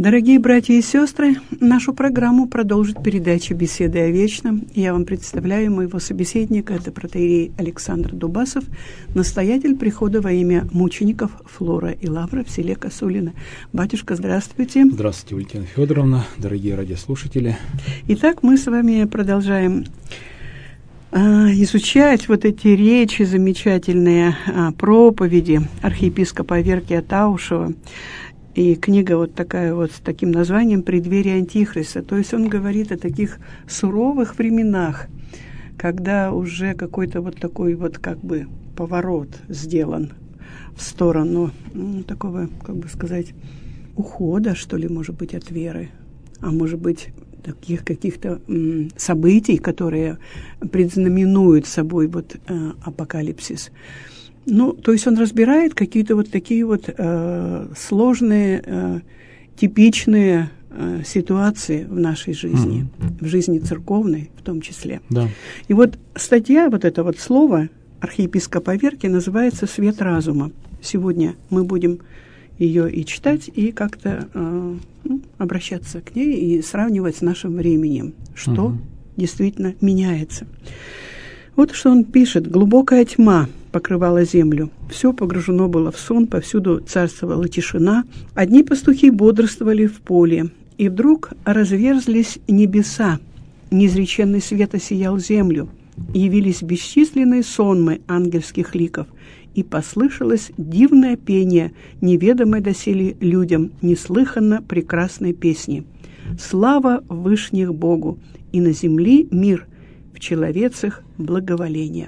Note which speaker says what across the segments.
Speaker 1: Дорогие братья и сестры, нашу программу продолжит передача «Беседы о вечном». Я вам представляю моего собеседника, это протоиерей Александр Дубасов, настоятель прихода во имя мучеников Флора и Лавра в селе Косулино. Батюшка, здравствуйте.
Speaker 2: Здравствуйте, Валентина Федоровна, дорогие радиослушатели.
Speaker 1: Итак, мы с вами продолжаем изучать вот эти речи замечательные, проповеди архиепископа Аверкия Таушева. И книга вот такая вот с таким названием «Преддверие Антихриста». То есть он говорит о таких суровых временах, когда уже какой-то вот такой вот как бы поворот сделан в сторону такого, как бы сказать, ухода, что ли, может быть, от веры, а может быть, таких каких-то событий, которые предзнаменуют собой вот апокалипсис. Ну, то есть он разбирает какие-то вот такие вот сложные, типичные ситуации в нашей жизни, в жизни церковной в том числе.
Speaker 2: Да.
Speaker 1: И вот статья, вот это вот слово архиепископа Аверкия называется «Свет разума». Сегодня мы будем ее и читать, и как-то обращаться к ней и сравнивать с нашим временем, что действительно меняется. Вот что он пишет. «Глубокая тьма покрывала землю. Все погружено было в сон, повсюду царствовала тишина. Одни пастухи бодрствовали в поле. И вдруг разверзлись небеса. Неизреченный свет осиял землю. Явились бесчисленные сонмы ангельских ликов. И послышалось дивное пение, неведомое доселе людям, неслыханно прекрасной песни. Слава вышних Богу, и на земли мир, в человецах благоволение».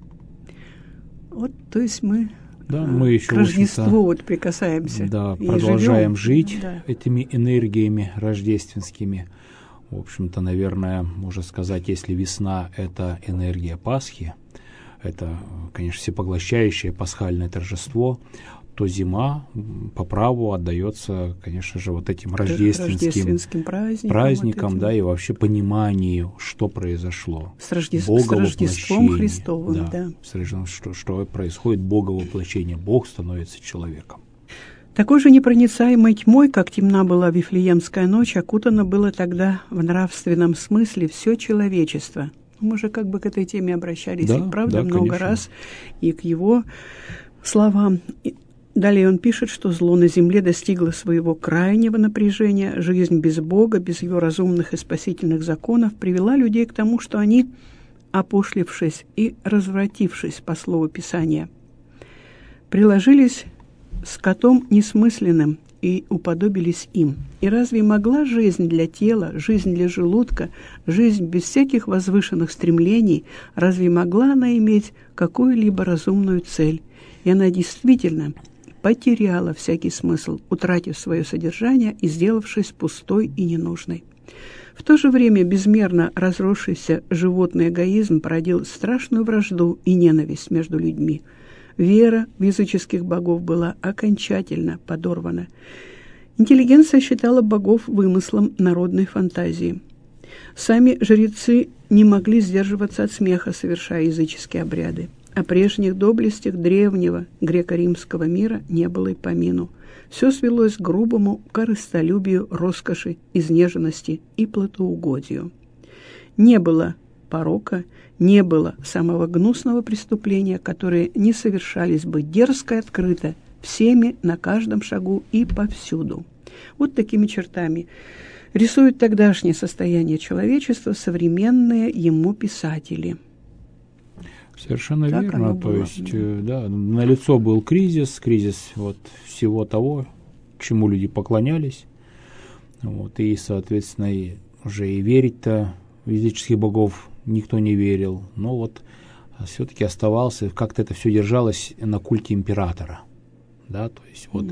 Speaker 1: Вот, то есть мы,
Speaker 2: мы еще,
Speaker 1: к Рождеству вот прикасаемся.
Speaker 2: Да, продолжаем жить
Speaker 1: да.
Speaker 2: этими энергиями рождественскими. В общем-то, наверное, можно сказать, если весна – это энергия Пасхи, это, конечно, всепоглощающее пасхальное торжество, то зима по праву отдается, конечно же, вот этим рождественским праздникам, да, и вообще пониманию, что произошло.
Speaker 1: С Рождеством Христовым,
Speaker 2: да. Что происходит Боговоплощение, Бог становится человеком.
Speaker 1: Такой же непроницаемой тьмой, как темна была Вифлеемская ночь, окутано было тогда в нравственном смысле все человечество. Мы же как бы к этой теме обращались,
Speaker 2: да,
Speaker 1: и, правда,
Speaker 2: да,
Speaker 1: много
Speaker 2: конечно.
Speaker 1: раз, и к его словам. Далее он пишет, что зло на земле достигло своего крайнего напряжения, жизнь без Бога, без его разумных и спасительных законов привела людей к тому, что они, опошлившись и развратившись по слову Писания, приложились скотом несмысленным и уподобились им. И разве могла жизнь для тела, жизнь для желудка, жизнь без всяких возвышенных стремлений, разве могла она иметь какую-либо разумную цель? И она действительно потеряла всякий смысл, утратив свое содержание и сделавшись пустой и ненужной. В то же время безмерно разросшийся животный эгоизм породил страшную вражду и ненависть между людьми. Вера в языческих богов была окончательно подорвана. Интеллигенция считала богов вымыслом народной фантазии. Сами жрецы не могли сдерживаться от смеха, совершая языческие обряды. О прежних доблестях древнего греко-римского мира не было и помину. Все свелось к грубому корыстолюбию, роскоши, изнеженности и плотоугодию. Не было порока, не было самого гнусного преступления, которые не совершались бы дерзко и открыто всеми на каждом шагу и повсюду. Вот такими чертами рисуют тогдашнее состояние человечества современные ему писатели.
Speaker 2: Совершенно верно. То есть, да, налицо был кризис вот всего того, чему люди поклонялись. Вот, и, соответственно, уже и верить-то в языческих богов никто не верил. Но вот все-таки оставался, как-то это все держалось на культе императора. Да, то есть вот.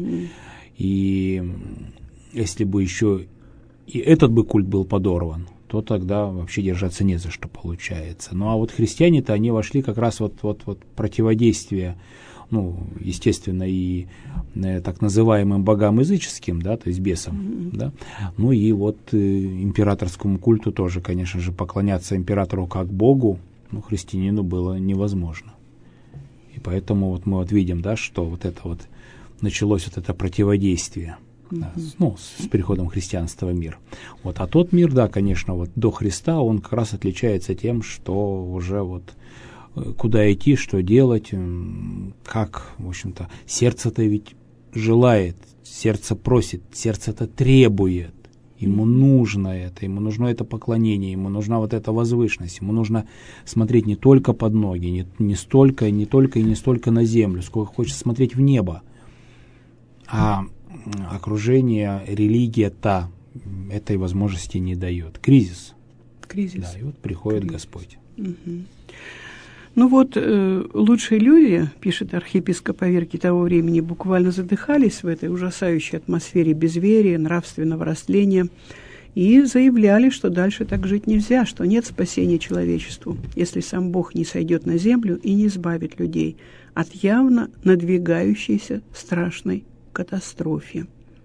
Speaker 2: И если бы еще и этот бы культ был подорван, то тогда вообще держаться не за что получается. Ну а вот христиане-то, они вошли как раз вот противодействие, естественно, и так называемым богам языческим, да, то есть бесам, да. Ну и вот императорскому культу тоже, конечно же, поклоняться императору как богу, христианину было невозможно. И поэтому вот мы вот видим, да, что вот это вот началось вот это противодействие с приходом христианства в мир. Вот. А тот мир, да, конечно, вот до Христа, он как раз отличается тем, что уже вот куда идти, что делать, как, в общем-то, сердце-то ведь желает, сердце просит, сердце-то требует. Ему нужно это поклонение, ему нужна вот эта возвышенность, ему нужно смотреть не только под ноги, не столько и не столько на землю, сколько хочется смотреть в небо. А окружение, религия этой возможности не дает. Кризис. Да, и вот приходит Господь.
Speaker 1: Угу. Ну вот, лучшие люди, пишет архиепископ Аверкий того времени, буквально задыхались в этой ужасающей атмосфере безверия, нравственного растления и заявляли, что дальше так жить нельзя, что нет спасения человечеству, если сам Бог не сойдет на землю и не избавит людей от явно надвигающейся страшной катастрофе.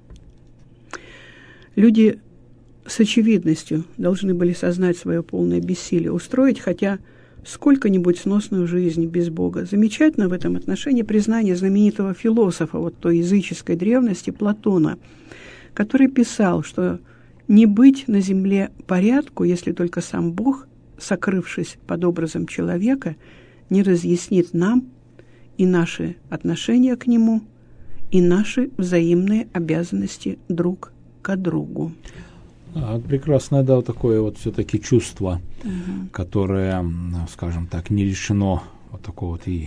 Speaker 1: Люди с очевидностью должны были сознать свое полное бессилие, устроить хотя сколько-нибудь сносную жизнь без Бога. Замечательно в этом отношении признание знаменитого философа вот той языческой древности Платона, который писал, что не быть на земле порядку, если только сам Бог, сокрывшись под образом человека, не разъяснит нам и наши отношения к Нему, и наши взаимные обязанности друг к другу.
Speaker 2: Прекрасное, да, вот такое вот все-таки чувство, которое, скажем так, не лишено вот такого вот и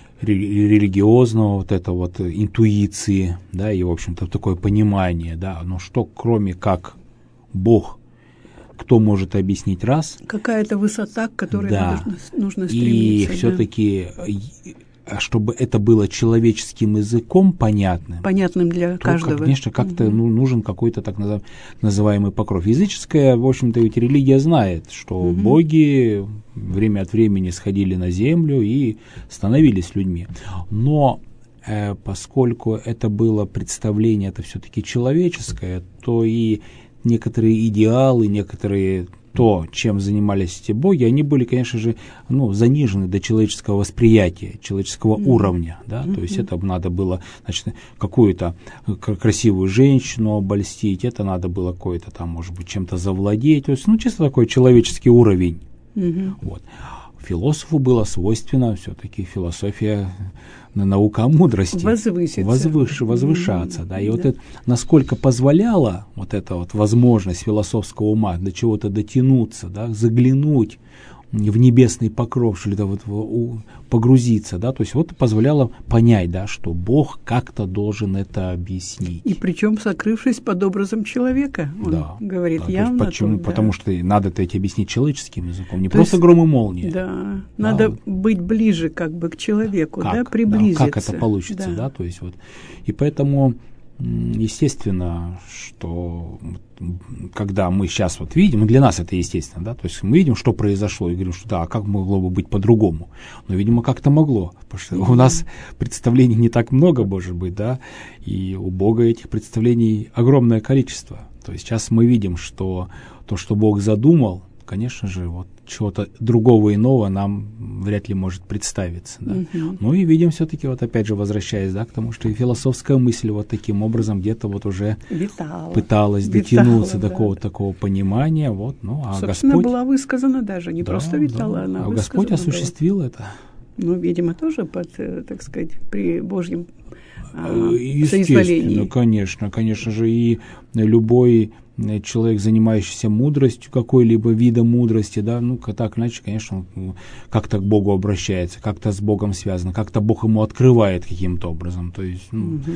Speaker 2: религиозного вот этого вот интуиции, да, и, в общем-то, такое понимание, да, но что, кроме как Бог, кто может объяснить раз?
Speaker 1: Какая-то высота, к которой нужно стремиться.
Speaker 2: И все-таки, чтобы это было человеческим языком понятным
Speaker 1: для каждого.
Speaker 2: Конечно, как-то нужен какой-то так называемый покров. Языческая, в общем-то, ведь религия знает, что боги время от времени сходили на землю и становились людьми. Но поскольку это было представление, это все-таки человеческое, то и некоторые идеалы, некоторые то, чем занимались эти боги, они были, конечно же, занижены до человеческого восприятия, человеческого уровня, да, то есть это надо было, значит, какую-то красивую женщину обольстить, это надо было какое-то там, может быть, чем-то завладеть, то есть, чисто такой человеческий уровень, вот. Философу было свойственно все-таки философия, наука о мудрости. Возвышаться. Да. И вот это, насколько позволяла вот эта вот возможность философского ума до чего-то дотянуться, да, заглянуть в небесный покров, что-то вот погрузиться, да, то есть вот позволяло понять, да, что Бог как-то должен это объяснить.
Speaker 1: И причем сокрывшись под образом человека, он говорит явно.
Speaker 2: Почему? Потому что надо это объяснить человеческим языком, не то просто гром и молния.
Speaker 1: Да, надо быть ближе как бы к человеку, приблизиться.
Speaker 2: Да, как это получится, да, то есть вот. И поэтому естественно, что когда мы сейчас вот видим, и для нас это естественно, да, то есть мы видим, что произошло, и говорим, что да, а как могло бы быть по-другому? Но, видимо, как-то могло, потому что у нас представлений не так много, может быть, да, и у Бога этих представлений огромное количество. То есть сейчас мы видим, что то, что Бог задумал, конечно же, вот чего-то другого иного нам вряд ли может представиться. Да? Ну и видим все-таки, вот опять же, возвращаясь, да, к тому, что и философская мысль вот таким образом где-то вот уже пыталась дотянуться до какого-то такого понимания. Вот, а
Speaker 1: собственно,
Speaker 2: Господь
Speaker 1: была высказана даже, не просто витала, она высказана.
Speaker 2: Господь осуществил это.
Speaker 1: Видимо, тоже под, так сказать, при Божьем соизволении.
Speaker 2: Естественно, конечно же, и любой человек, занимающийся мудростью, какой-либо видом мудрости, да, так иначе, конечно, он как-то к Богу обращается, как-то с Богом связано, как-то Бог ему открывает каким-то образом. То есть,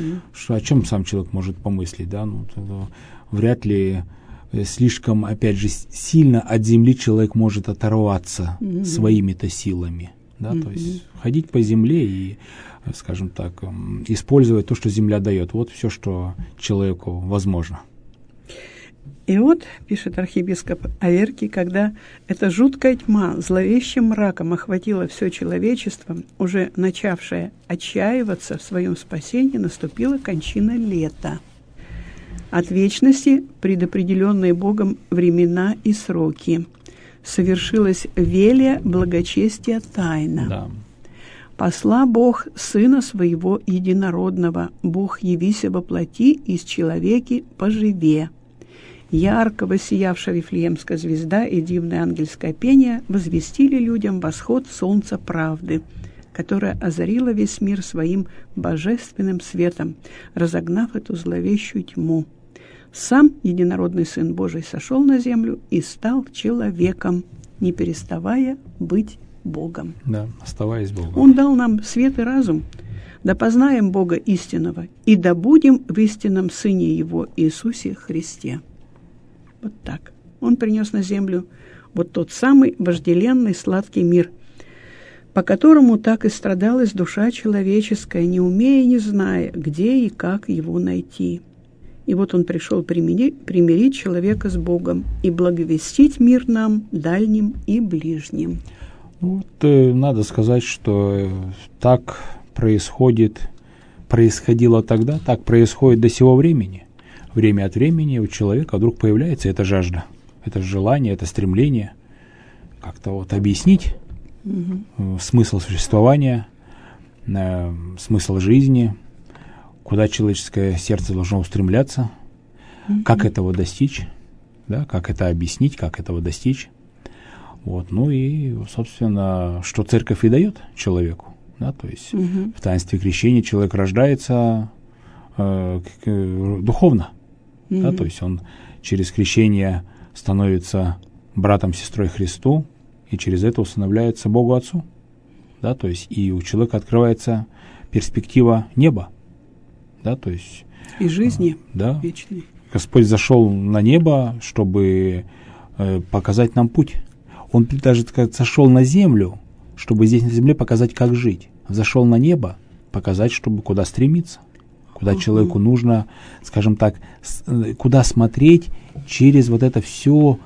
Speaker 2: о чем сам человек может помыслить, да, вряд ли слишком, опять же, сильно от земли человек может оторваться своими-то силами, да, то есть ходить по земле и, скажем так, использовать то, что земля дает. Вот все, что человеку возможно.
Speaker 1: И вот, пишет архиепископ Аверкий, когда эта жуткая тьма зловещим мраком охватила все человечество, уже начавшее отчаиваться в своем спасении, наступила кончина лета. От вечности предопределенные Богом времена и сроки. Совершилась велия благочестия тайна.
Speaker 2: Да.
Speaker 1: посла Бог Сына Своего Единородного, Бог явися во плоти, из человеки поживе. Ярко воссиявшая Вифлеемская звезда и дивное ангельское пение возвестили людям восход солнца правды, которое озарило весь мир своим божественным светом, разогнав эту зловещую тьму. Сам единородный Сын Божий сошел на землю и стал человеком, не переставая быть Богом.
Speaker 2: Да, оставаясь Богом.
Speaker 1: Он дал нам свет и разум, да познаем Бога истинного, и да будем в истинном Сыне Его Иисусе Христе. Вот так. Он принес на землю вот тот самый вожделенный сладкий мир, по которому так и страдалась душа человеческая, не умея, не зная, где и как его найти. И вот он пришел примирить человека с Богом и благовестить мир нам, дальним и ближним.
Speaker 2: Вот, надо сказать, что так происходило тогда, так происходит до сего времени. Время от времени у человека вдруг появляется эта жажда, это желание, это стремление как-то вот объяснить смысл существования, смысл жизни, куда человеческое сердце должно устремляться, как этого достичь, да, как это объяснить, как этого достичь. Вот, ну и, собственно, что церковь и дает человеку. Да, то есть в таинстве крещения человек рождается духовно. Да, то есть он через крещение становится братом, сестрой Христу, и через это усыновляется Богу Отцу. Да, то есть и у человека открывается перспектива неба. Да, то есть,
Speaker 1: и жизни
Speaker 2: да,
Speaker 1: вечной.
Speaker 2: Господь зашел на небо, чтобы показать нам путь. Он даже сошел на землю, чтобы здесь на земле показать, как жить. Зашел на небо, показать, чтобы куда стремиться. Куда человеку нужно, скажем так, куда смотреть через вот это все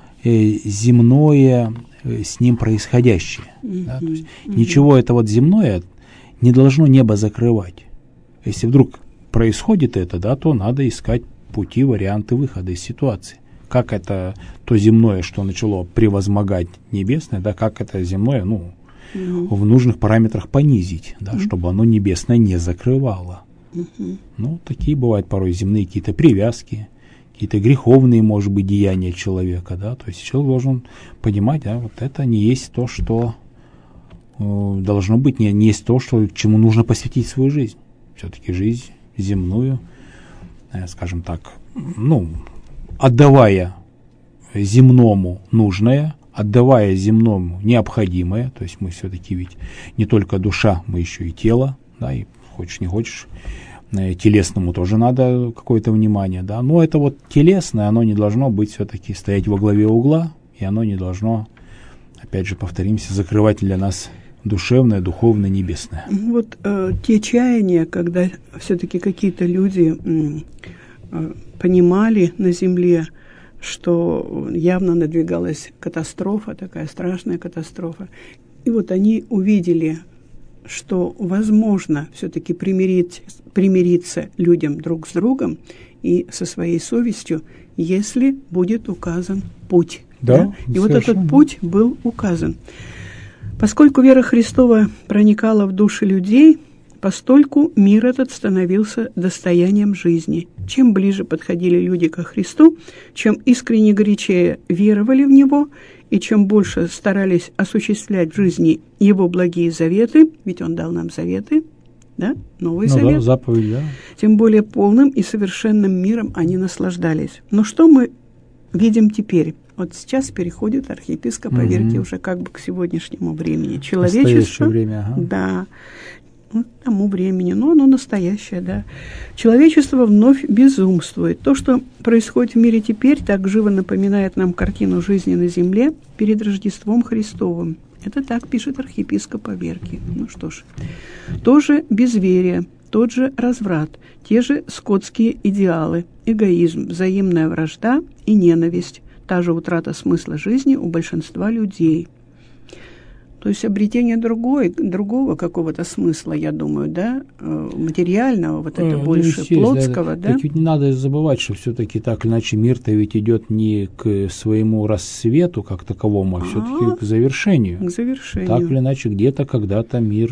Speaker 2: земное с ним происходящее. Да? То есть ничего это вот земное не должно небо закрывать. Если вдруг происходит это, да, то надо искать пути, варианты выхода из ситуации. Как это то земное, что начало превозмогать небесное, да, как это земное, в нужных параметрах понизить, да, чтобы оно небесное не закрывало. Ну, такие бывают порой земные какие-то привязки, какие-то греховные, может быть, деяния человека, да, то есть человек должен понимать, да, вот это не есть то, что должно быть, не есть то, чему нужно посвятить свою жизнь. Все-таки жизнь земную, скажем так, отдавая земному нужное, отдавая земному необходимое, то есть мы все-таки ведь не только душа, мы еще и тело, да, и хочешь не хочешь, телесному тоже надо какое-то внимание, да, но это вот телесное, оно не должно быть все-таки стоять во главе угла, и оно не должно, опять же, повторимся, закрывать для нас душевное, духовное, небесное.
Speaker 1: Вот те чаяния, когда все-таки какие-то люди понимали на земле, что явно надвигалась катастрофа, такая страшная катастрофа, и вот они увидели, что возможно все-таки примириться людям друг с другом и со своей совестью, если будет указан путь.
Speaker 2: Да?
Speaker 1: И вот этот путь был указан. Поскольку вера Христова проникала в души людей, постольку мир этот становился достоянием жизни. Чем ближе подходили люди ко Христу, чем искренне горячее веровали в Него, и чем больше старались осуществлять в жизни Его благие заветы, ведь Он дал нам заветы, да, Новый Завет,
Speaker 2: да, заповедь, да,
Speaker 1: тем более полным и совершенным миром они наслаждались. Но что мы видим теперь? Вот сейчас переходит архиепископ Аверкий уже как бы к сегодняшнему времени. Человечество,
Speaker 2: время,
Speaker 1: да, к тому времени, но оно настоящее, да. Человечество вновь безумствует. То, что происходит в мире теперь, так живо напоминает нам картину жизни на земле перед Рождеством Христовым. Это так пишет архиепископ Аверкий. Ну что ж, тоже безверие, тот же разврат, те же скотские идеалы, эгоизм, взаимная вражда и ненависть, та же утрата смысла жизни у большинства людей. То есть обретение другого какого-то смысла, я думаю, да, материального, вот это больше плотского, да?
Speaker 2: Так ведь не надо забывать, что все-таки так или иначе мир-то ведь идет не к своему рассвету как таковому, а все-таки к завершению.
Speaker 1: К завершению.
Speaker 2: Так или иначе, где-то, когда-то мир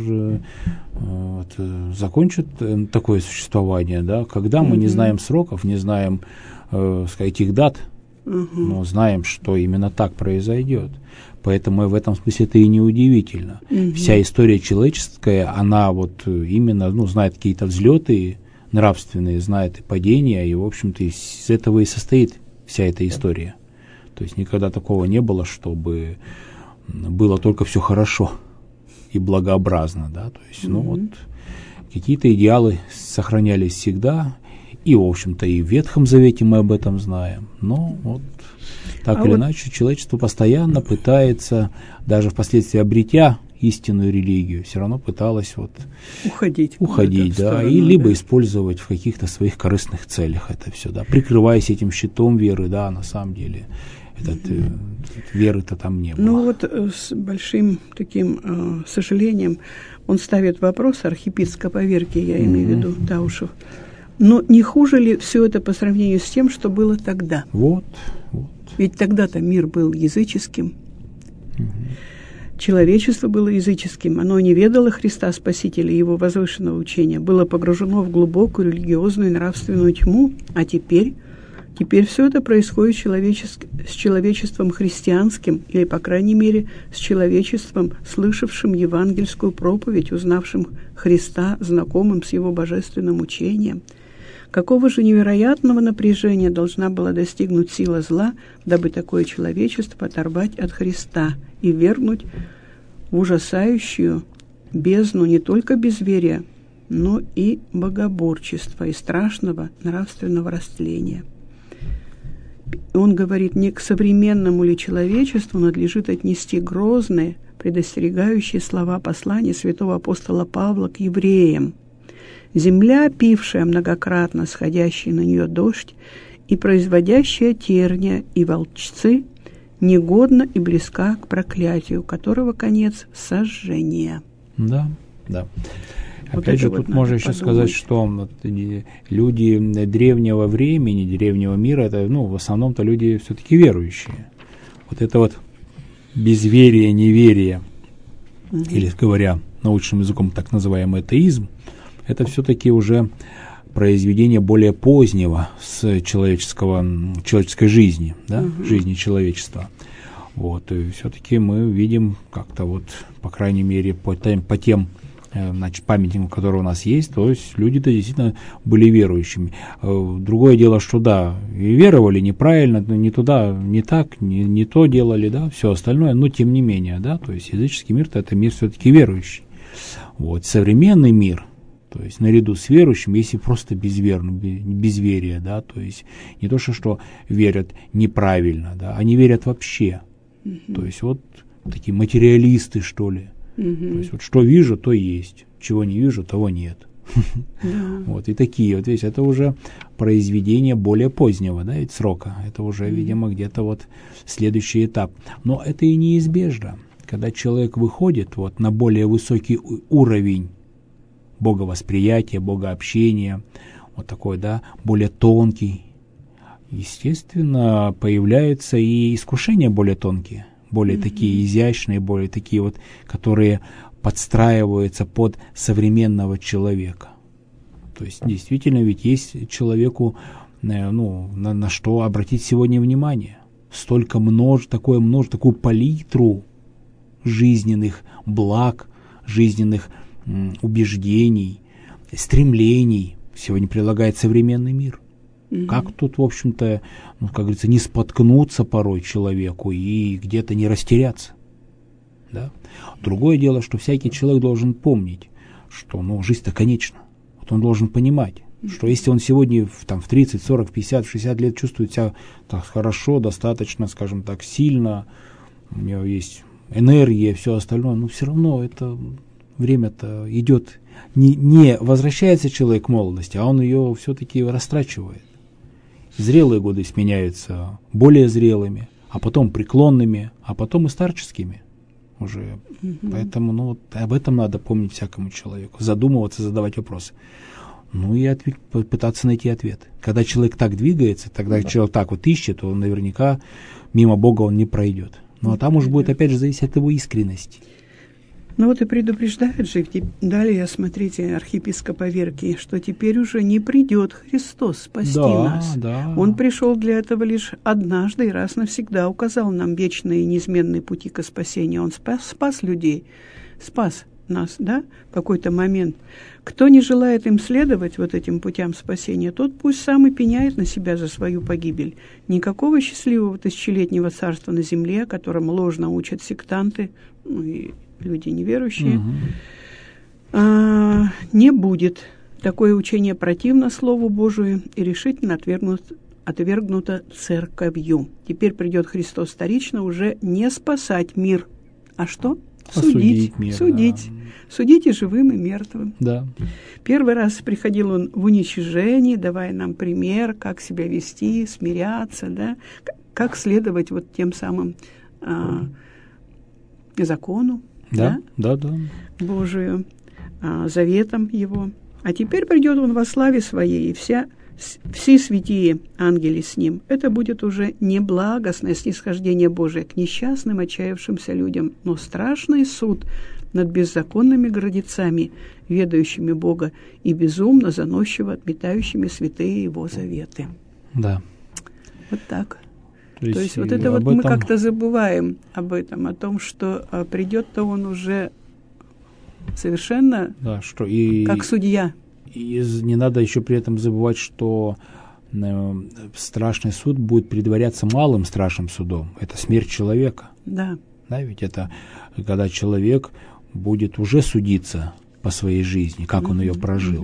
Speaker 2: закончит такое существование, да, когда мы не знаем сроков, не знаем, сказать, их дат, но знаем, что именно так произойдет. Поэтому в этом смысле это и не удивительно. Вся история человеческая, она вот именно, знает какие-то взлеты нравственные, знает и падения, и, в общем-то, из этого и состоит вся эта история. То есть никогда такого не было, чтобы было только все хорошо и благообразно, да, то есть, вот какие-то идеалы сохранялись всегда, и, в общем-то, и в Ветхом Завете мы об этом знаем, но вот так или иначе, человечество постоянно пытается, даже впоследствии обретя истинную религию, все равно пыталось уходить, да, и либо использовать в каких-то своих корыстных целях это все, да, прикрываясь этим щитом веры, да, на самом деле веры-то там не было.
Speaker 1: Ну вот с большим таким сожалением он ставит вопрос архиепископа Верки, я имею в виду Таушев. Но не хуже ли все это по сравнению с тем, что было тогда?
Speaker 2: Вот.
Speaker 1: Ведь тогда-то мир был языческим. Человечество было языческим. Оно не ведало Христа Спасителя и его возвышенного учения. Было погружено в глубокую религиозную и нравственную тьму. А теперь все это происходит с человечеством христианским, или, по крайней мере, с человечеством, слышавшим евангельскую проповедь, узнавшим Христа, знакомым с его божественным учением. Какого же невероятного напряжения должна была достигнуть сила зла, дабы такое человечество оторвать от Христа и ввергнуть в ужасающую бездну не только безверия, но и богоборчества и страшного нравственного растления. Он говорит, не к современному ли человечеству надлежит отнести грозные, предостерегающие слова послания святого апостола Павла к евреям. Земля, пившая многократно сходящий на нее дождь и производящая терния и волчцы, негодна и близка к проклятию, которого конец — сожжение.
Speaker 2: Да. Опять же, тут можно еще сказать, что люди древнего времени, древнего мира, это, в основном-то люди все-таки верующие. Вот это вот безверие, неверие, или, говоря научным языком, так называемый атеизм, это все-таки уже произведение более позднего с человеческой жизни, да, жизни человечества. Вот, и все-таки мы видим как-то по крайней мере, по тем памятникам, которые у нас есть, то есть люди-то действительно были верующими. Другое дело, что да, и веровали неправильно, не туда, не так, не то делали, да, все остальное, но тем не менее, да, то есть языческий мир-то это мир все-таки верующий. Вот, современный мир, то есть наряду с верующим, если просто безверие, да, то есть не то, что верят неправильно, да, они верят вообще. То есть такие материалисты, что ли. То есть что вижу, то есть, чего не вижу, того нет. И такие видите, это уже произведение более позднего, да, ведь срока. Это уже, видимо, где-то следующий этап. Но это и неизбежно. Когда человек выходит на более высокий уровень боговосприятия, богообщения, такой, да, более тонкий, естественно, появляются и искушения более тонкие, более такие изящные, более такие которые подстраиваются под современного человека. То есть, действительно, ведь есть человеку, на что обратить сегодня внимание. Столько такую палитру жизненных благ, жизненных убеждений, стремлений сегодня предлагает современный мир. Как тут, в общем-то, как говорится, не споткнуться порой человеку и где-то не растеряться. Да? Другое дело, что всякий человек должен помнить, что жизнь-то конечна. Он должен понимать, что если он сегодня в 30, 40, 50, 60 лет чувствует себя так хорошо, достаточно, скажем так, сильно, у него есть энергия, все остальное, но все равно это время-то идет, не возвращается человек к молодости, а он ее все-таки растрачивает. Зрелые годы сменяются более зрелыми, а потом преклонными, а потом и старческими. уже. Поэтому, ну, вот об этом надо помнить всякому человеку, задумываться, задавать вопросы. Ну и пытаться найти ответ. Когда человек так двигается, тогда человек так вот ищет, то наверняка мимо Бога он не пройдет. Ну а там уж будет опять же зависеть от его искренности.
Speaker 1: Ну вот и предупреждает же далее, смотрите, архиепископ Аверкий, что теперь уже не придет Христос спасти нас.
Speaker 2: Да.
Speaker 1: Он пришел для этого лишь однажды и раз навсегда указал нам вечные и неизменные пути к спасению. Он спас людей, спас нас, да, в какой-то момент. Кто не желает им следовать, вот этим путям спасения, тот пусть сам и пеняет на себя за свою погибель. Никакого счастливого тысячелетнего царства на земле, о котором ложно учат сектанты, ну и люди неверующие, не будет. Такое учение противно Слову Божию и решительно отвергнуто церковью. Теперь придет Христос вторично уже не спасать мир, а что? Судить мир. Судить. Да. Судить и живым, и мертвым.
Speaker 2: Да.
Speaker 1: Первый раз приходил он в уничижении, давая нам пример, как себя вести, смиряться, да, как следовать вот тем самым закону,
Speaker 2: да,
Speaker 1: Божию, заветам его. А теперь придет он во славе своей, и все святые ангели с ним. Это будет уже не благостное снисхождение Божие к несчастным, отчаявшимся людям, но страшный суд над беззаконными гордецами, ведающими Бога, и безумно заносчиво отметающими святые его заветы.
Speaker 2: Да.
Speaker 1: Вот так. То есть вот это вот мы как-то забываем об этом, о том, что придет-то он уже совершенно как судья.
Speaker 2: И не надо еще при этом забывать, что страшный суд будет предваряться малым страшным судом. Это смерть человека.
Speaker 1: Да.
Speaker 2: Да, ведь это когда человек будет уже судиться по своей жизни, как он ее прожил.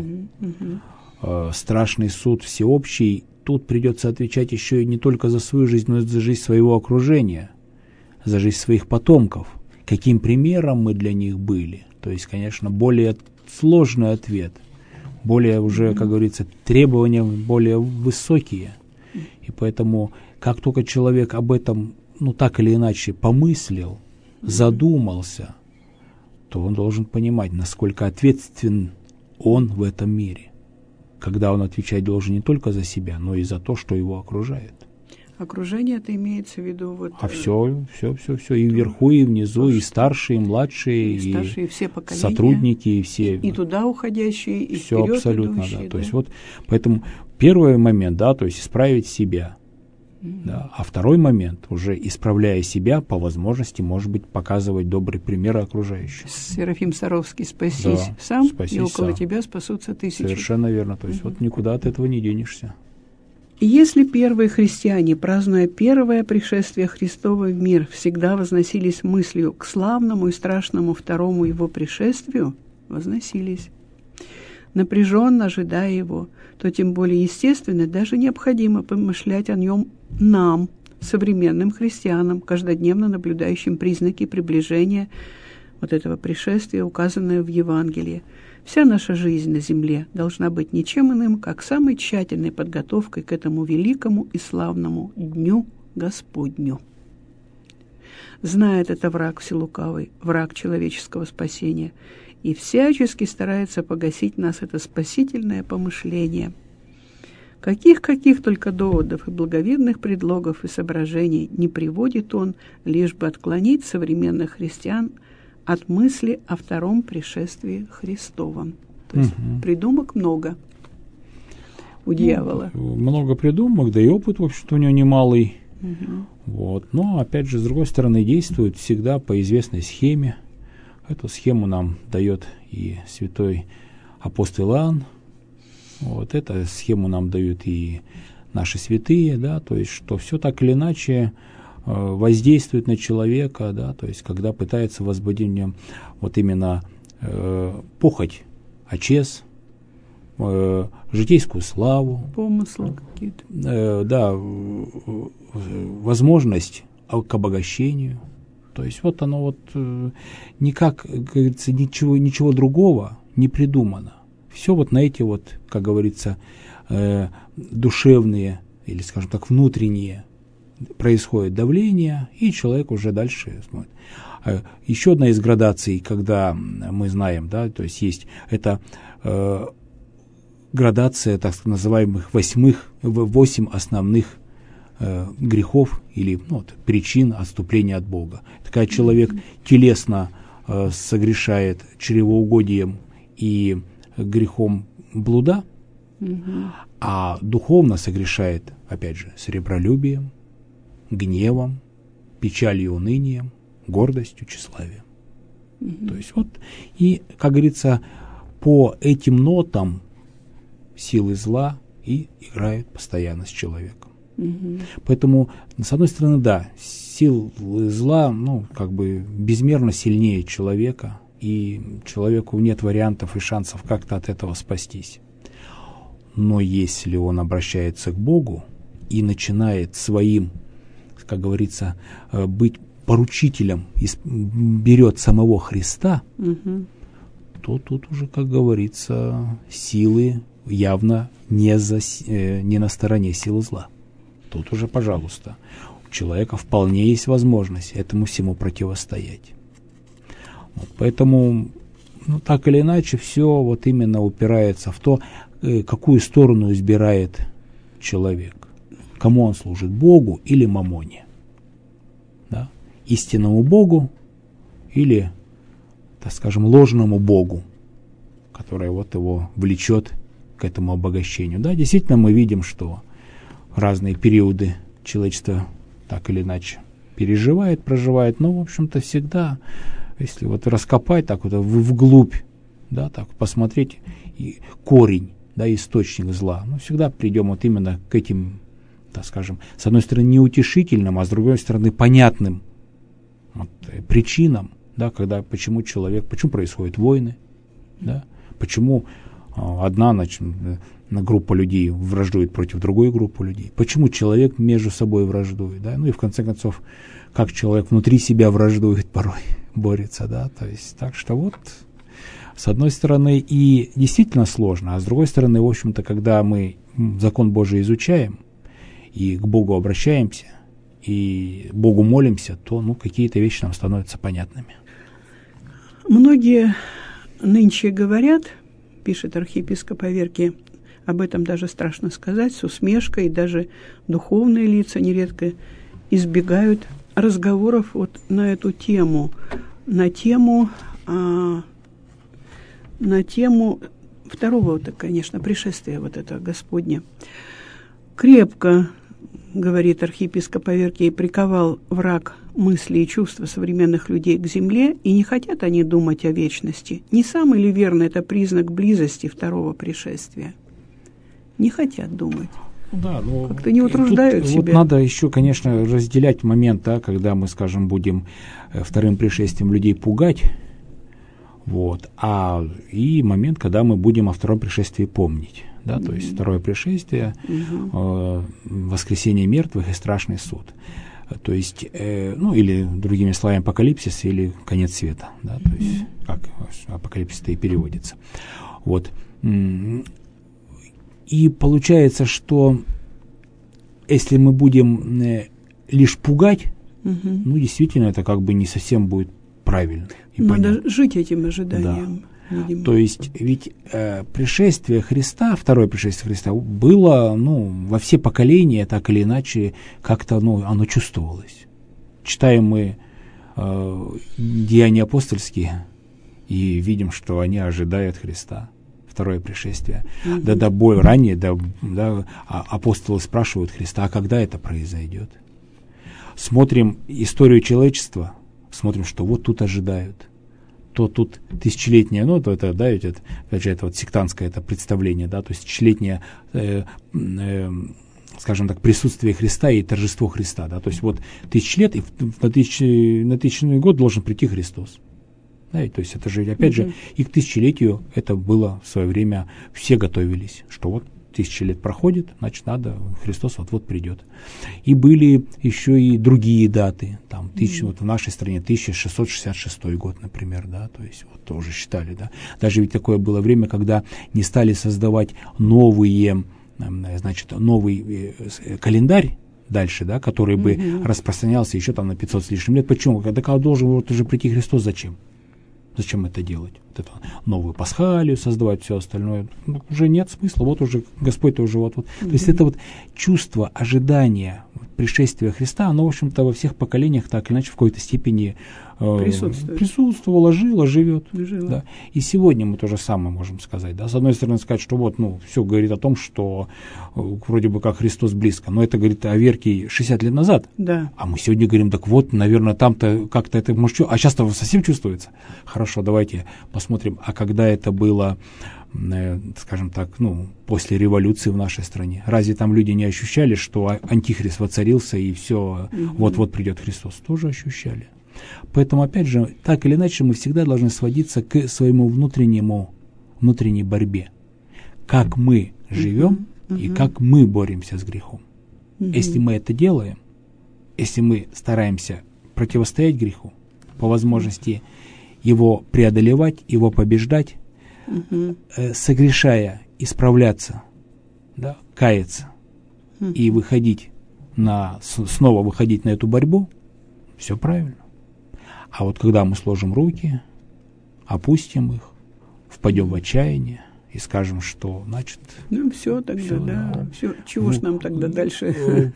Speaker 2: Страшный суд всеобщий. Тут придется отвечать еще и не только за свою жизнь, но и за жизнь своего окружения, за жизнь своих потомков. Каким примером мы для них были. То есть, конечно, более сложный ответ, более уже, как говорится, требования более высокие. И поэтому, как только человек об этом, ну так или иначе, помыслил, задумался, то он должен понимать, насколько ответственен он в этом мире. Когда он отвечать должен не только за себя, но и за то, что его окружает.
Speaker 1: Окружение это имеется в виду вот.
Speaker 2: А все, и вверху, и внизу, и старшие, и младшие,
Speaker 1: и все поколения,
Speaker 2: сотрудники, и все.
Speaker 1: И туда уходящие, и
Speaker 2: все
Speaker 1: вперед
Speaker 2: абсолютно,
Speaker 1: идущие,
Speaker 2: да. То есть вот, поэтому первый момент, да, то есть исправить себя. Да, а второй момент, уже исправляя себя, по возможности, может быть, показывать добрый пример окружающим.
Speaker 1: Серафим Саровский, спасись сам, и около тебя спасутся тысячи.
Speaker 2: Совершенно верно. То есть вот никуда от этого не денешься.
Speaker 1: Если первые христиане, празднуя первое пришествие Христова в мир, всегда возносились мыслью к славному и страшному второму его пришествию, возносились, напряженно ожидая его, то тем более естественно, даже необходимо помышлять о нем нам, современным христианам, каждодневно наблюдающим признаки приближения вот этого пришествия, указанное в Евангелии. Вся наша жизнь на земле должна быть ничем иным, как самой тщательной подготовкой к этому великому и славному Дню Господню. Знает это враг вселукавый, враг человеческого спасения, и всячески старается погасить нас это спасительное помышление. Каких только доводов и благовидных предлогов и соображений не приводит он, лишь бы отклонить современных христиан от мысли о втором пришествии Христовом. То есть придумок много у дьявола.
Speaker 2: Много придумок, да и опыт, в общем-то, у него немалый. Вот. Но, опять же, с другой стороны, действует всегда по известной схеме. Эту схему нам дает и святой апостол Иоанн. Вот. Эту схему нам дают и наши святые, да, то есть, что все так или иначе воздействует на человека, да, то есть, когда пытается возбудить в нем вот именно похоть, очес, житейскую славу,
Speaker 1: помыслы какие-то,
Speaker 2: да, возможность к обогащению. То есть вот оно вот никак, как говорится, ничего другого не придумано. Все вот на эти вот, как говорится, душевные или, скажем так, внутренние происходит давление, и человек уже дальше смотрит. Еще одна из градаций, когда мы знаем, да, то есть это градация так называемых 8 основных грехов или причин отступления от Бога. Это когда человек телесно согрешает чревоугодием и грехом блуда, а духовно согрешает, опять же, сребролюбием, гневом, печалью, унынием, гордостью, тщеславием. То есть и, как говорится, по этим нотам силы зла и играют постоянно с человеком. Поэтому, с одной стороны, да, силы зла, безмерно сильнее человека, и человеку нет вариантов и шансов как-то от этого спастись. Но если он обращается к Богу и начинает своим, как говорится, быть поручителем и берет самого Христа, то тут уже, как говорится, силы явно не на стороне силы зла. Тут уже, пожалуйста, у человека вполне есть возможность этому всему противостоять. Поэтому, так или иначе, все именно упирается в то, какую сторону избирает человек. Кому он служит, Богу или мамоне? Да? Истинному Богу или, так скажем, ложному Богу, который его влечет к этому обогащению. Да, действительно, мы видим, что разные периоды человечество так или иначе проживает, но, в общем-то, всегда, если раскопать так вглубь, да, так посмотреть корень, да, источник зла, всегда придем именно к этим, так скажем, с одной стороны неутешительным, а с другой стороны понятным причинам, да, почему происходят войны, да, почему одна группа людей враждует против другой группы людей, почему человек между собой враждует, да, и в конце концов, как человек внутри себя враждует порой, борется, да, то есть так что с одной стороны и действительно сложно, а с другой стороны, в общем-то, когда мы закон Божий изучаем и к Богу обращаемся, и Богу молимся, то какие-то вещи нам становятся понятными.
Speaker 1: Многие нынче говорят, пишет архиепископ Аверкий, об этом даже страшно сказать, с усмешкой, даже духовные лица нередко избегают разговоров на эту тему, на тему второго, конечно, пришествия этого Господня. Крепко, говорит архиепископ Аверкий, приковал враг мысли и чувства современных людей к земле, и не хотят они думать о вечности. Не самый ли верный это признак близости второго пришествия? Не хотят думать.
Speaker 2: Да,
Speaker 1: как-то не утруждают себя.
Speaker 2: Надо еще, конечно, разделять момент, да, когда мы, скажем, будем вторым пришествием людей пугать, и момент, когда мы будем о втором пришествии помнить. Да, то есть второе пришествие, воскресение мертвых и страшный суд. То есть, или другими словами, апокалипсис или конец света. Да, то есть, как апокалипсис-то и переводится. И получается, что если мы будем лишь пугать, действительно, это не совсем будет правильно.
Speaker 1: Надо жить этим ожиданием.
Speaker 2: Да. То есть, ведь пришествие Христа, второе пришествие Христа, было, во все поколения, так или иначе, как-то, оно чувствовалось. Читаем мы Деяния апостольские и видим, что они ожидают Христа, второе пришествие. Ранее апостолы спрашивают Христа, а когда это произойдет? Смотрим историю человечества, смотрим, что тут ожидают. То тут тысячелетнее, это сектантское это представление, да, то есть тысячелетнее, скажем так, присутствие Христа и торжество Христа, да, то есть 1000 лет, и на 1000 год должен прийти Христос. Да, то есть это же, опять же, и к тысячелетию это было в свое время, все готовились, что 1000 лет проходит, значит, Христос придет. И были еще и другие даты, в нашей стране 1666 год, например, да, то есть тоже считали, да. Даже ведь такое было время, когда не стали создавать новый календарь, дальше, да, который бы распространялся еще там на 500 с лишним лет. Почему? Когда должен вот уже прийти Христос, зачем? Зачем это делать? Вот это новую пасхалию создавать, все остальное. Уже нет смысла. Вот уже Господь-то уже вот. То есть это вот чувство ожидания пришествия Христа, оно, в общем-то, во всех поколениях так или иначе в какой-то степени присутствовало, жило, живет. Да. И сегодня мы то же самое можем сказать. Да? С одной стороны, сказать, что вот, все говорит о том, что вроде бы как Христос близко, но это говорит о Верке 60 лет назад.
Speaker 1: Да.
Speaker 2: А мы сегодня говорим, так вот, наверное, там-то как-то это может чувствоваться. А сейчас-то совсем чувствуется. Хорошо, давайте посмотрим, а когда это было, скажем так, после революции в нашей стране. Разве там люди не ощущали, что антихрист воцарился и все, вот-вот придет Христос? Тоже ощущали. Поэтому, опять же, так или иначе, мы всегда должны сводиться к своему внутренней борьбе. Как мы живем и как мы боремся с грехом. Если мы это делаем, если мы стараемся противостоять греху, по возможности его преодолевать, его побеждать, согрешая, исправляться, да, каяться и снова выходить на эту борьбу, все правильно. А вот когда мы сложим руки, опустим их, впадем в отчаяние и скажем, что, значит...
Speaker 1: все тогда,
Speaker 2: все,
Speaker 1: да. Все, чего ж нам тогда дальше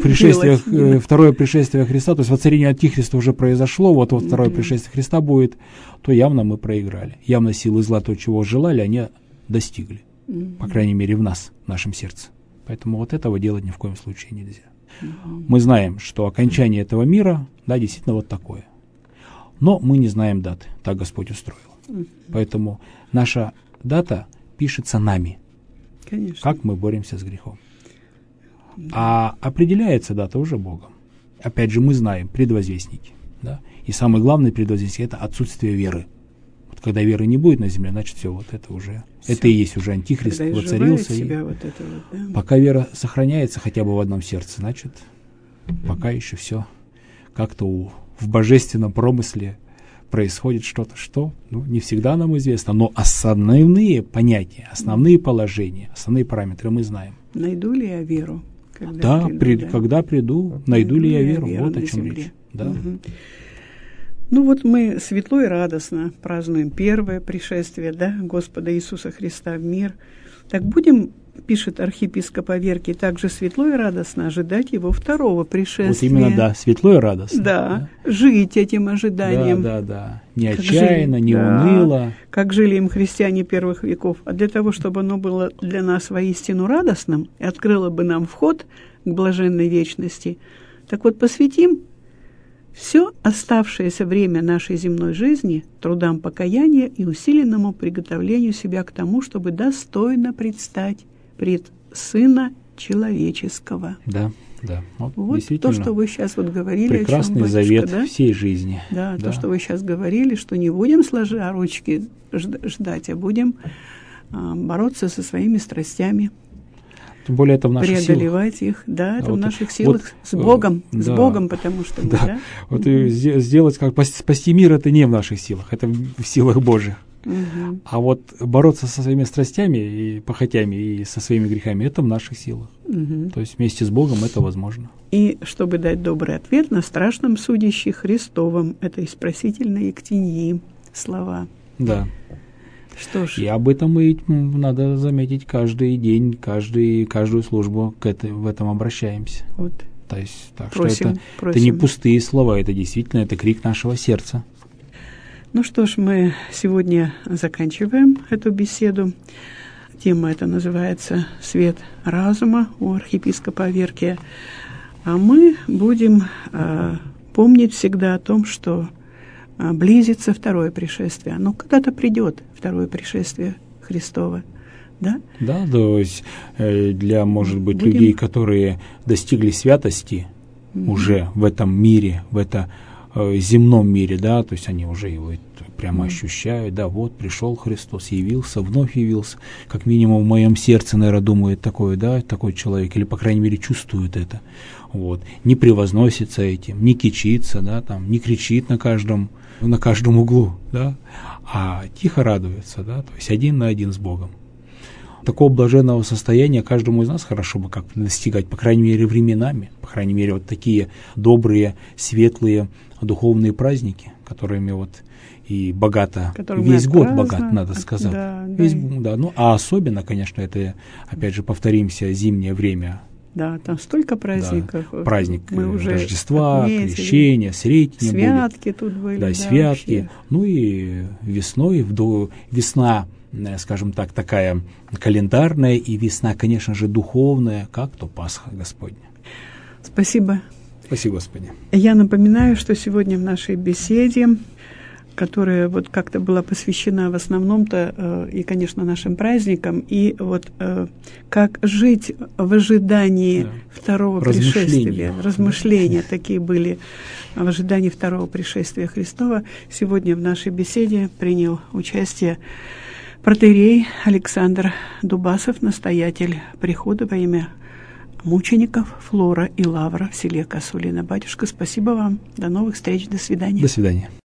Speaker 2: второе пришествие Христа, то есть воцарение антихриста уже произошло, вот второе пришествие Христа будет, то явно мы проиграли. Явно силы зла, то, чего желали, они достигли. По крайней мере, в нас, в нашем сердце. Поэтому вот этого делать ни в коем случае нельзя. Мы знаем, что окончание этого мира, да, действительно вот такое. Но мы не знаем даты. Так Господь устроил. Поэтому наша дата пишется нами.
Speaker 1: Конечно.
Speaker 2: Как мы боремся с грехом. А определяется дата уже Богом. Опять же, мы знаем предвозвестники. Да? И самый главный предвозвестник – это отсутствие веры. Вот когда веры не будет на земле, значит, все, вот это уже, все. Это и есть уже антихрист, когда воцарился.
Speaker 1: Да.
Speaker 2: Пока вера сохраняется хотя бы в одном сердце, значит, пока еще все как-то в божественном промысле происходит что-то, что не всегда нам известно, но основные понятия, основные положения, основные параметры мы знаем.
Speaker 1: Найду ли я веру?
Speaker 2: Когда приду, найду ли я веру? Вот о чем речь. Да.
Speaker 1: Вот мы светло и радостно празднуем первое пришествие, да, Господа Иисуса Христа в мир. Так будем, пишет архиепископ Аверкий, также светло и радостно ожидать его второго пришествия.
Speaker 2: Вот именно, да, светло и радостно.
Speaker 1: Да, жить этим ожиданием.
Speaker 2: Да. Не отчаянно, не уныло.
Speaker 1: Как жили им христиане первых веков. А для того, чтобы оно было для нас воистину радостным и открыло бы нам вход к блаженной вечности, так вот посвятим все оставшееся время нашей земной жизни трудам покаяния и усиленному приготовлению себя к тому, чтобы достойно предстать пред Сына Человеческого.
Speaker 2: Да.
Speaker 1: Вот то, что вы сейчас говорили.
Speaker 2: Прекрасный завет всей жизни.
Speaker 1: Да, то, что вы сейчас говорили, что не будем сложа ручки ждать, а будем бороться со своими страстями.
Speaker 2: Тем более это в наших силах.
Speaker 1: Преодолевать их, да, это в наших силах, с Богом, потому что мы, да.
Speaker 2: Вот сделать, как спасти мир, это не в наших силах, это в силах Божьих. А вот бороться со своими страстями и похотями и со своими грехами, это в наших силах. То есть вместе с Богом это возможно.
Speaker 1: И чтобы дать добрый ответ на страшном судище Христовом, это из просительной Ектиньи слова.
Speaker 2: Да.
Speaker 1: Что ж.
Speaker 2: И об этом и надо заметить каждый день, каждую службу в этом обращаемся.
Speaker 1: Вот.
Speaker 2: То есть, что это не пустые слова, это действительно это крик нашего сердца.
Speaker 1: Ну что ж, мы сегодня заканчиваем эту беседу. Тема эта называется «Свет разума» у архиепископа Аверкия. А мы будем помнить всегда о том, что близится второе пришествие. Оно когда-то придет, второе пришествие Христово. Да?
Speaker 2: Да, то есть для, может быть, людей, которые достигли святости уже в этом мире, в этом земном мире, да, то есть они уже его прямо ощущают, да, вот пришел Христос, явился, вновь явился, как минимум в моем сердце, наверное, думает такой человек, или, по крайней мере, чувствует это, вот, не превозносится этим, не кичится, да, там, не кричит на каждом углу, да, а тихо радуется, да, то есть один на один с Богом. Такого блаженного состояния каждому из нас хорошо бы как достигать, по крайней мере, временами, по крайней мере, вот такие добрые, светлые духовные праздники, которыми вот и богато, весь год богат, надо сказать. Да, ну, а особенно, конечно, это, опять же, повторимся, зимнее время.
Speaker 1: Да, там столько праздников.
Speaker 2: Да, праздник Рождества, Крещения, Сретения.
Speaker 1: Святки тут были.
Speaker 2: Да, святки. Вообще. Ну и весной, весна, скажем так, такая календарная, и весна, конечно же, духовная, как то Пасха Господня.
Speaker 1: Спасибо.
Speaker 2: Спасибо, Господи.
Speaker 1: Я напоминаю, что сегодня в нашей беседе, которая вот как-то была посвящена в основном-то и, конечно, нашим праздникам, и вот как жить в ожидании второго пришествия. Размышления такие были в ожидании второго пришествия Христова. Сегодня в нашей беседе принял участие протоиерей Александр Дубасов, настоятель прихода во имя мучеников Флора и Лавра в селе Косулино. Батюшка, спасибо вам. До новых встреч. До свидания.
Speaker 2: До свидания.